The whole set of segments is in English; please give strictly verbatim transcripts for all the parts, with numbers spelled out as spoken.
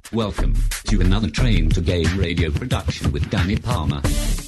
Welcome to another Train to Game radio production with Danny Palmer.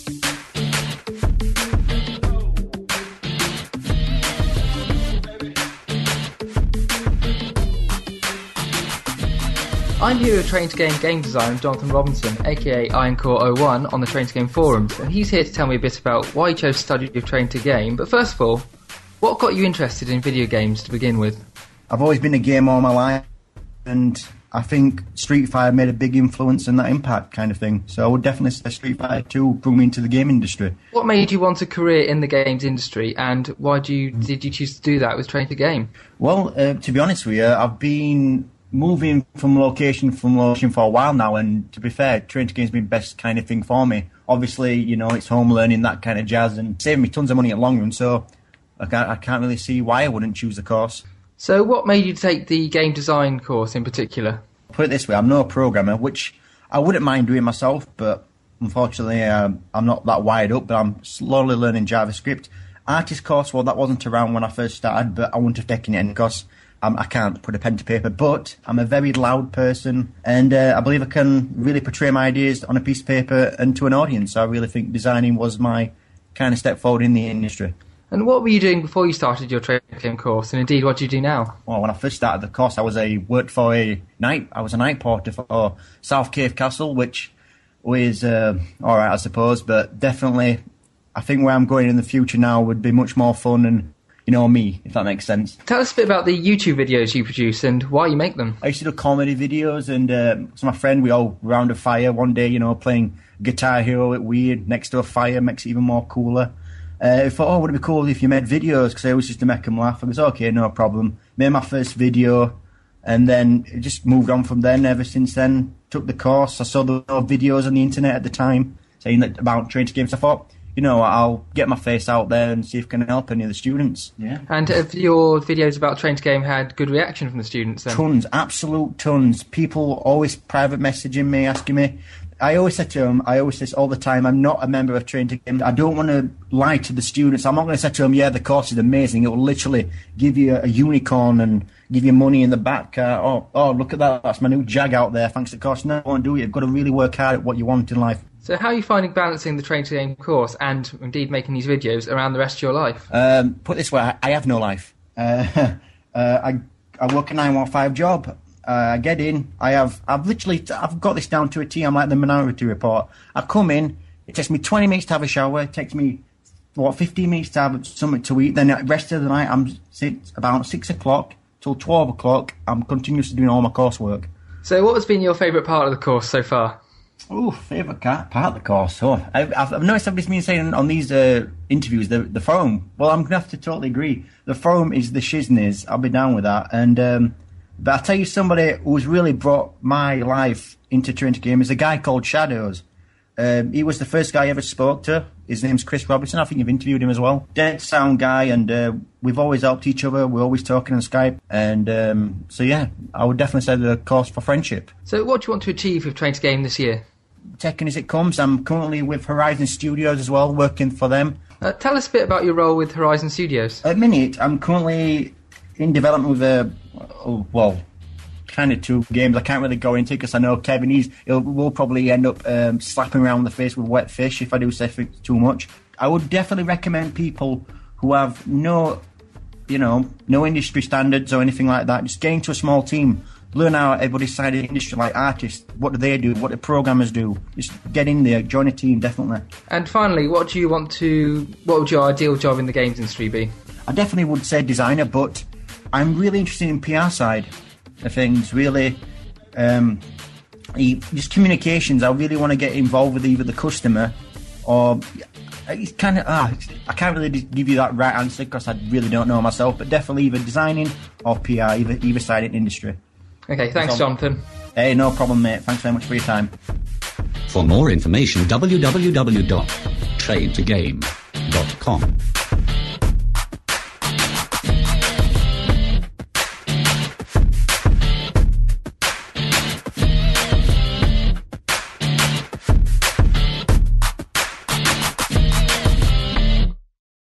I'm here with Train to Game game designer Jonathan Robinson, aka Ironcore oh one, on the Train to Game forums, and he's here to tell me a bit about why he chose to study with Train to Game. But first of all, what got you interested in video games to begin with? I've always been a gamer all my life, and I think Street Fighter made a big influence in that impact kind of thing. So I would definitely say Street Fighter two brought me into the game industry. What made you want a career in the games industry, and why do you, did you choose to do that with Train to Game? Well, uh, to be honest with you, I've been moving from location from location for a while now, and to be fair, Train to Game's been the best kind of thing for me. Obviously, you know, it's home learning, that kind of jazz, and saving me tons of money at long run, so I can't, I can't really see why I wouldn't choose the course. So what made you take the game design course in particular? Put it this way, I'm no programmer, which I wouldn't mind doing myself, but unfortunately um, I'm not that wired up, but I'm slowly learning JavaScript. Artist course, well, that wasn't around when I first started, but I wouldn't have taken it in because Um, I can't put a pen to paper, but I'm a very loud person, and uh, I believe I can really portray my ideas on a piece of paper and to an audience. I really think designing was my kind of step forward in the industry. And what were you doing before you started your Train to Game course, and indeed, what do you do now? Well, when I first started the course, I was a worked for a night. I was a night porter for South Cave Castle, which was uh, all right, I suppose, but definitely, I think where I'm going in the future now would be much more fun and, you know, me, if that makes sense. Tell us a bit about the YouTube videos you produce and why you make them. I used to do comedy videos, and uh, so my friend, we all round a fire one day, you know, playing Guitar Hero at Weird next to a fire, makes it even more cooler. Uh, I thought, oh, would it be cool if you made videos, because I always used to make them laugh. I was okay, no problem. Made my first video, and then it just moved on from then. Ever since then, took the course. I saw the videos on the internet at the time saying that about Train to Games. I thought, you know, I'll get my face out there and see if I can help any of the students. Yeah. And have your videos about Train to Game had good reaction from the students then? Tons, absolute tons. People always private messaging me, asking me. I always say to them, I always say this all the time, I'm not a member of Train to Game. I don't want to lie to the students. I'm not going to say to them, yeah, the course is amazing. It will literally give you a, a unicorn and give you money in the back. Uh, oh, oh, look at that. That's my new Jag out there. Thanks to the course. No, I won't do it. You've got to really work hard at what you want in life. So how are you finding balancing the Train to Game course and indeed making these videos around the rest of your life? Um, put it this way, I, I have no life. Uh, uh, I, I work a nine one five job. Uh, I get in. I have. I've literally. I've got this down to a T. I'm like the Minority Report. I come in. It takes me twenty minutes to have a shower. It takes me what fifteen minutes to have something to eat. Then the rest of the night, I'm sit about six o'clock till twelve o'clock. I'm continuously doing all my coursework. So, what has been your favourite part of the course so far? Oh, favourite part of the course. Oh, I've, I've noticed everybody's been saying on these uh, interviews the the forum. Well, I'm gonna have to totally agree. The forum is the shizness. I'll be down with that. And um, but I'll tell you, somebody who's really brought my life into Train to Game is a guy called Shadows. Um, he was the first guy I ever spoke to. His name's Chris Robinson. I think you've interviewed him as well. Dead sound guy, and uh, we've always helped each other. We're always talking on Skype. And um, so, yeah, I would definitely say the course for friendship. So what do you want to achieve with Train to Game this year? Taking as it comes. I'm currently with Horizon Studios as well, working for them. Uh, tell us a bit about your role with Horizon Studios. At the minute, I'm currently in development with a, oh, well, kind of two games I can't really go into because I know Kevin, he's, he'll, will probably end up um, slapping around the face with wet fish if I do say too much. I would definitely recommend people who have no, you know, no industry standards or anything like that, just get into a small team. Learn how everybody's side of the industry, like artists. What do they do? What do programmers do? Just get in there, join a team, definitely. And finally, what do you want to? What would your ideal job in the games industry be? I definitely would say designer, but I'm really interested in P R side of things. Really, um, just communications. I really want to get involved with either the customer or. It's kind of ah, I can't really give you that right answer because I really don't know myself. But definitely either designing or P R, either either side of the industry. Okay, thanks, Jonathan. Hey, no problem, mate. Thanks very much for your time. For more information, w w w dot train to game dot com.